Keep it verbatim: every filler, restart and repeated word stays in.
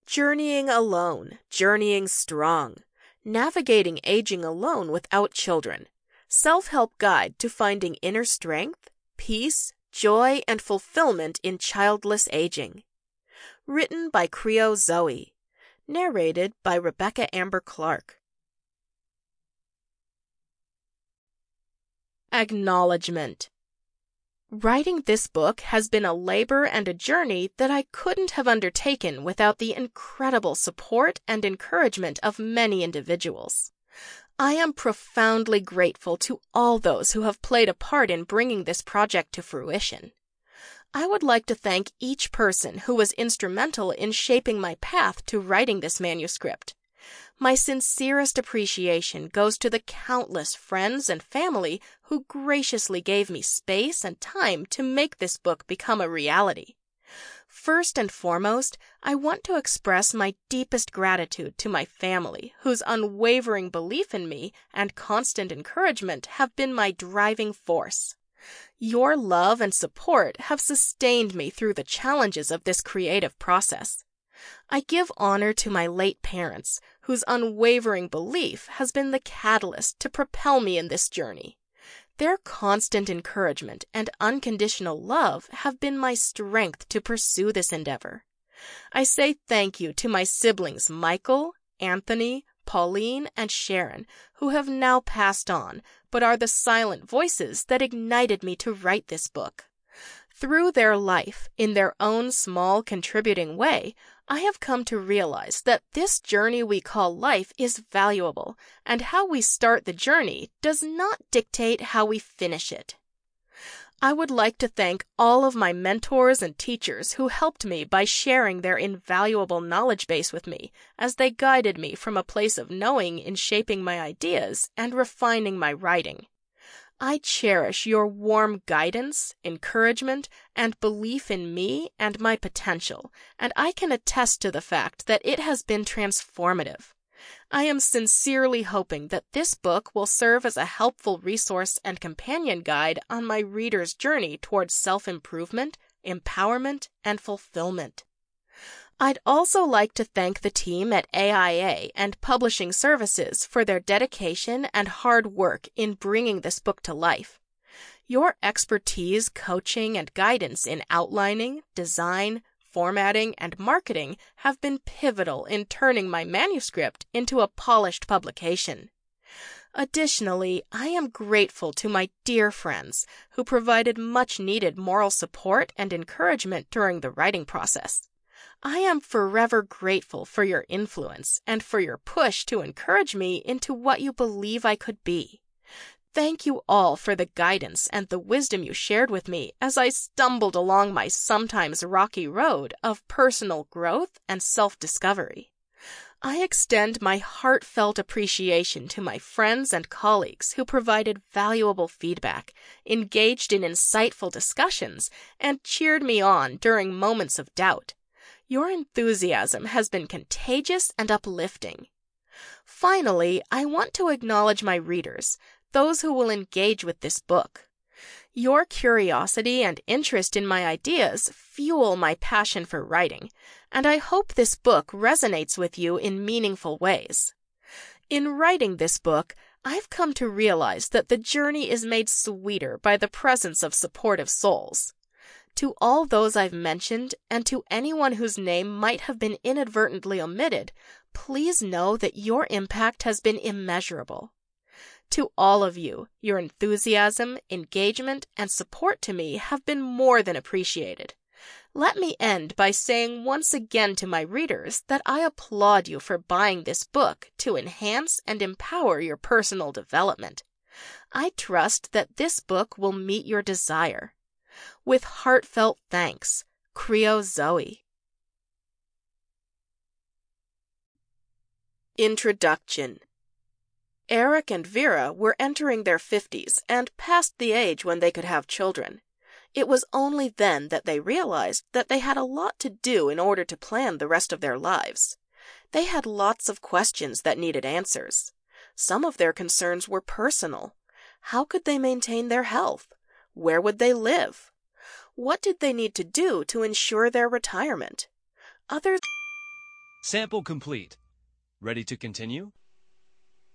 Journeying alone, journeying strong. Navigating aging alone without children. Self-help guide to finding inner strength, peace, joy, and fulfillment in childless aging. Written by Creo Zoe. Narrated by Rebecca Amber Clark. Acknowledgement. Writing this book has been a labor and a journey that I couldn't have undertaken without the incredible support and encouragement of many individuals. I am profoundly grateful to all those who have played a part in bringing this project to fruition. I would like to thank each person who was instrumental in shaping my path to writing this manuscript. My sincerest appreciation goes to the countless friends and family who graciously gave me space and time to make this book become a reality. First and foremost, I want to express my deepest gratitude to my family, whose unwavering belief in me and constant encouragement have been my driving force. Your love and support have sustained me through the challenges of this creative process. I give honor to my late parents, whose unwavering belief has been the catalyst to propel me in this journey. Their constant encouragement and unconditional love have been my strength to pursue this endeavor. I say thank you to my siblings Michael, Anthony, Pauline, and Sharon, who have now passed on, but are the silent voices that ignited me to write this book. Through their life, in their own small contributing way, I have come to realize that this journey we call life is valuable, and how we start the journey does not dictate how we finish it. I would like to thank all of my mentors and teachers who helped me by sharing their invaluable knowledge base with me as they guided me from a place of knowing in shaping my ideas and refining my writing. I cherish your warm guidance, encouragement, and belief in me and my potential, and I can attest to the fact that it has been transformative. I am sincerely hoping that this book will serve as a helpful resource and companion guide on my reader's journey towards self-improvement, empowerment, and fulfillment. I'd also like to thank the team at A I A and Publishing Services for their dedication and hard work in bringing this book to life. Your expertise, coaching, and guidance in outlining, design, formatting, and marketing have been pivotal in turning my manuscript into a polished publication. Additionally, I am grateful to my dear friends who provided much-needed moral support and encouragement during the writing process. I am forever grateful for your influence and for your push to encourage me into what you believe I could be. Thank you all for the guidance and the wisdom you shared with me as I stumbled along my sometimes rocky road of personal growth and self-discovery. I extend my heartfelt appreciation to my friends and colleagues who provided valuable feedback, engaged in insightful discussions, and cheered me on during moments of doubt. Your enthusiasm has been contagious and uplifting. Finally, I want to acknowledge my readers, those who will engage with this book. Your curiosity and interest in my ideas fuel my passion for writing, and I hope this book resonates with you in meaningful ways. In writing this book, I've come to realize that the journey is made sweeter by the presence of supportive souls. To all those I've mentioned, and to anyone whose name might have been inadvertently omitted, please know that your impact has been immeasurable. To all of you, your enthusiasm, engagement, and support to me have been more than appreciated. Let me end by saying once again to my readers that I applaud you for buying this book to enhance and empower your personal development. I trust that this book will meet your desire. With heartfelt thanks, Creo Zoe. Introduction. Eric and Vera were entering their fifties and past the age when they could have children. It was only then that they realized that they had a lot to do in order to plan the rest of their lives. They had lots of questions that needed answers. Some of their concerns were personal. How could they maintain their health? Where would they live? What did they need to do to ensure their retirement? Others Sample complete. Ready to continue?